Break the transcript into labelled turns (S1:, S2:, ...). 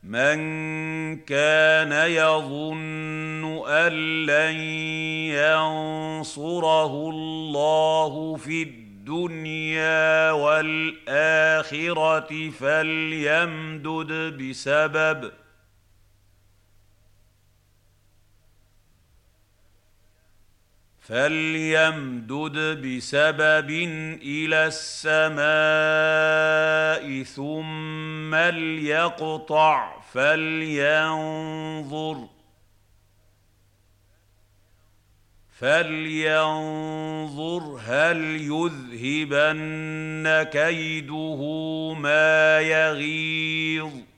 S1: مَن كَانَ يَظُنُّ أَن لَّن يَنصُرَهُ اللَّهُ في الدُّنْيَا وَالْآخِرَةِ فَلْيَمْدُدْ بِسَبَبٍ إِلَى السَّمَاءِ ثُمَّ لْيَقْطَعْ فَلْيَنظُرْ هَلْ يُذْهِبَنَّ كَيْدُهُ مَا يَغِيظُ